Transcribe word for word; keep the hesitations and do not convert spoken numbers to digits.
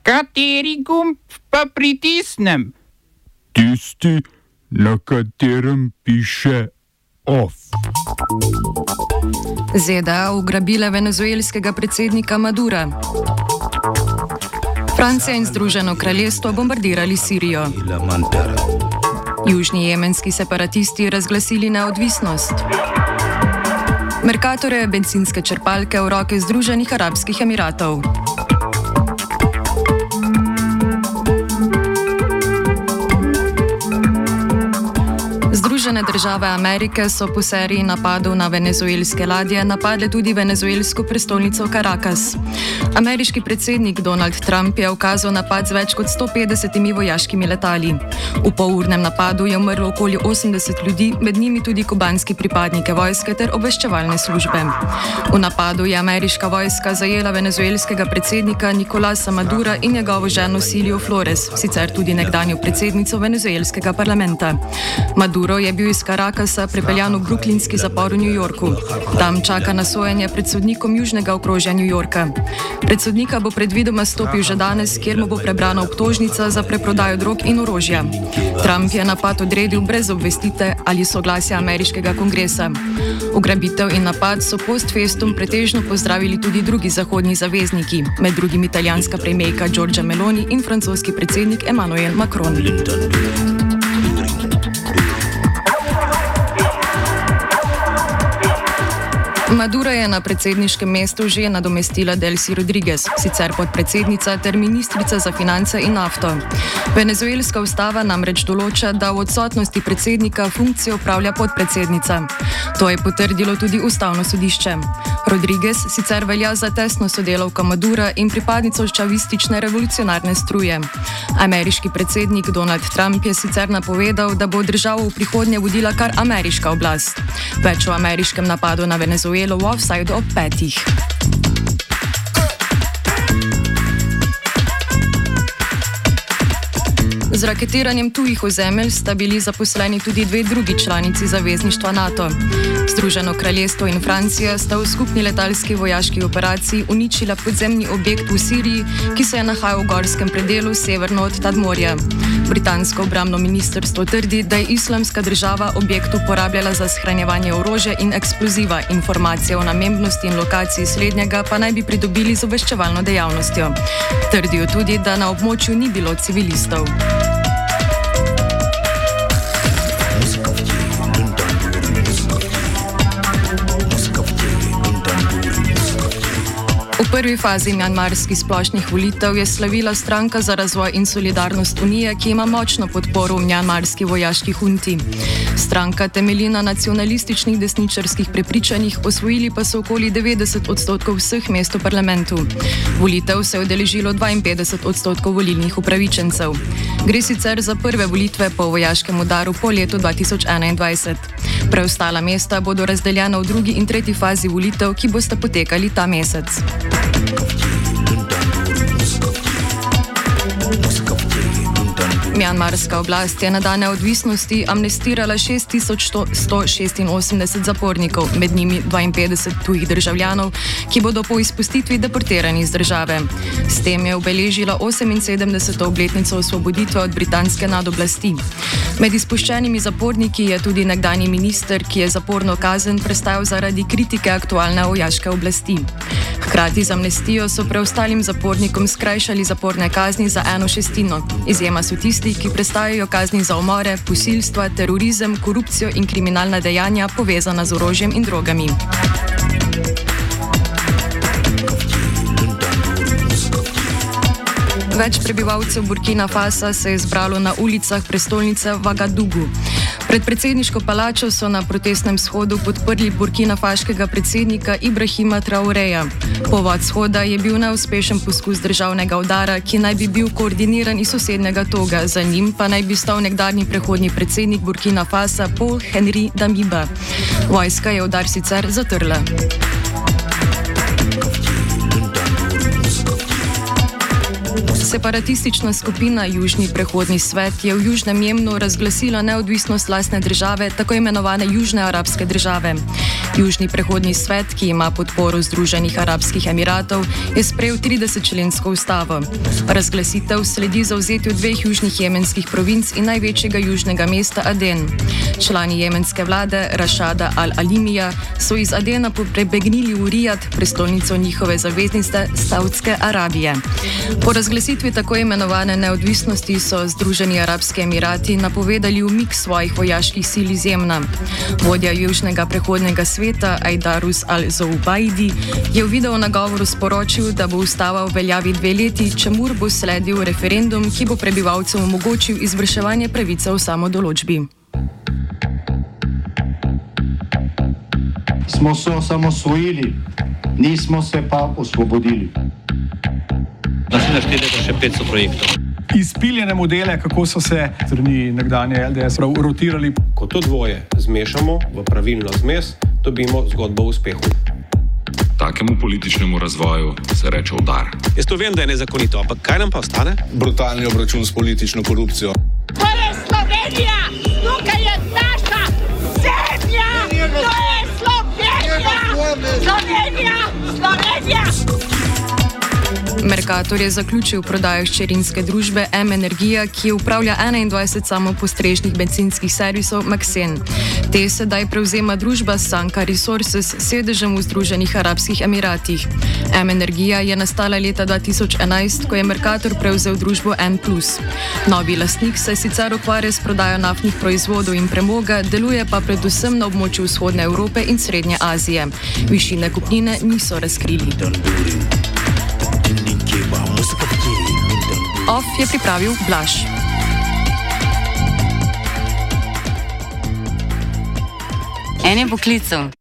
Kateri gumb pa pritisnem? Tisti, na katerem piše OF. ZDA ugrabile venezuelskega predsednika Madura. Francija in Združeno kraljestvo bombardirali Sirijo. Južni jemenski separatisti razglasili neodvisnost. Mercatorje bencinske črpalke v roke Združenih arabskih emiratov. Združene države Amerike so po seriji napadov na venezuelske ladje napadle tudi venezuelsko prestolnico Caracas. Ameriški predsednik Donald Trump je ukazal napad z več kot sto petdesetimi vojaškimi letali. V polurnem napadu je umrlo okoli osemdeset ljudi, med njimi tudi kubanski pripadniki vojske ter obveščevalne službe. V napadu je ameriška vojska zajela venezuelskega predsednika Nicolasa Madura in njegovo ženo Silio Flores, sicer tudi nekdanjo predsednico venezuelskega parlamenta. Maduro je bil iz Caracasa prepeljan v brooklynski zapor v New Yorku. Tam čaka na sojenje pred sodnikom južnega okrožja New Yorka. Pred sodnika bo predvidoma stopil že danes, kjer mu bo prebrana obtožnica za preprodajo drog in orožja. Trump je napad odredil brez obvestite ali soglasja ameriškega kongresa. Ugrabitev in napad so post festum pretežno pozdravili tudi drugi zahodni zavezniki, med drugim italijanska premijerka Giorgia Meloni in francoski predsednik Emmanuel Macron. Madura je na predsedniškem mestu že nadomestila Delcy Rodriguez, sicer podpredsednica ter ministrica za finance in nafto. Venezuelska ustava namreč določa, da v odsotnosti predsednika funkcijo opravlja podpredsednica. To je potrdilo tudi ustavno sodišče. Rodriguez sicer velja za tesno sodelavko Madura in pripadnico čavistične revolucionarne struje. Ameriški predsednik Donald Trump je sicer napovedal, da bo državo v prihodnje vodila kar ameriška oblast. Več o ameriškem napadu na Venezuelo v Offside ob petih. Z raketiranjem tujih ozemelj sta bili zaposleni tudi dve drugi članici zavezništva NATO. Združeno kraljestvo in Francija sta v skupni letalski vojaški operaciji uničila podzemni objekt v Siriji, ki se je nahajal v gorskem predelu severno od Tadmorja. Britansko obrambno ministrstvo trdi, da je Islamska država objekt uporabljala za shranjevanje orožja in eksploziva, informacije o namembnosti in lokaciji slednjega pa naj bi pridobili z obveščevalno dejavnostjo. Trdijo tudi, da na območju ni bilo civilistov. V prvi fazi mjanmarskih splošnih volitev je slavila Stranka za razvoj in solidarnost Unije, ki ima močno podporo v mjanmarski vojaški hunti. Stranka temelji na nacionalističnih desničarskih prepričanjih, osvojili pa so okoli devetdeset odstotkov vseh mest v parlamentu. Volitev se je udeležilo dvainpetdeset odstotkov volilnih upravičencev. Gre sicer za prve volitve po vojaškem udaru po letu dva tisoč enaindvajset. Preostala mesta bodo razdeljena v drugi in tretji fazi volitev, ki bosta potekali ta mesec. Mjanmarska oblast je na dan neodvisnosti amnestirala šest tisoč sto šestinosemdeset zapornikov, med njimi dvainpetdeset tujih državljanov, ki bodo po izpustitvi deportirani iz države. S tem je obeležila oseminsedemdeseto obletnico osvoboditve od britanske nadoblasti. Med izpuščenimi zaporniki je tudi nekdanji minister, ki je zaporno kazen prestajal zaradi kritike aktualne vojaške oblasti. Hkrati z amnestijo so preostalim zapornikom skrajšali zaporne kazni za eno šestino. Izjema so tisti, ki prestajajo kazni za umore, posilstva, terorizem, korupcijo in kriminalna dejanja povezana z orožjem in drogami. Več prebivalcev Burkina Fasa se je zbralo na ulicah prestolnice Vagadugu. Pred predsedniško palačo so na protestnem shodu podprli burkinafaškega predsednika Ibrahima Traoreja. Povod shoda je bil neuspešen poskus državnega udara, ki naj bi bil koordiniran iz sosednjega Toga, za njim pa naj bi stal nekdanji prehodni predsednik Burkina Fasa Paul Henri Damiba. Vojska je udar sicer zatrla. Separatistična skupina Južni prehodni svet je v Južnem Jemnu razglasila neodvisnost lastne države, tako imenovane Južne arabske države. Južni prehodni svet, ki ima podporo Združenih arabskih emiratov, je sprejel tridesetčlensko ustavo. Razglasitev sledi zavzetju dveh južnih jemenskih provinc in največjega južnega mesta Aden. Člani jemenske vlade Rašada al-Alimija so iz Adena prebegnili v Rijad, prestolnico njihove zaveznice Saudske Arabije. Po razglasitvi tako imenovane neodvisnosti so Združeni arabski emirati napovedali umik svojih vojaških sil iz Jemna. Vodja Južnega prehodnega sveta Aidarus al-Zoubaidi je v video nagovoru sporočil, da bo ustava v veljavi dve leti, čemur bo sledil referendum, ki bo prebivalcem omogočil izvrševanje pravice o samodoločbi. Smo se osamosvojili, nismo se pa osvobodili. Naslednje štiri leta še petsto projektov. Izpiljene modele, kako so se strani nekdanje L D S rotirali. Ko to dvoje zmešamo v pravilno zmes, dobimo zgodbo o uspehu. Takemu političnemu razvoju se reče udar. Jaz to vem, da je nezakonito, ampak kaj nam pa ostane? Brutalni obračun s politično korupcijo. To je Slovenija! Tukaj je naša zemlja! To je Slovenija! Slovenija! Slovenija! Mercator je zaključil prodajo hčerinske družbe M Energija, ki upravlja enaindvajset samopostrežnih bencinskih servisov Maxen. Te sedaj prevzema družba Sanka Resources s sedežem v Združenih arabskih emiratih. M Energija je nastala leta dva tisoč enajst, ko je Mercator prevzel družbo N plus. Novi lastnik se sicer ukvarja s prodajo naftnih proizvodov in premoga, deluje pa predvsem na območju vzhodne Evrope in Srednje Azije. Višine kupnine niso razkrili. Off je pripravil Blaž. En je poklical.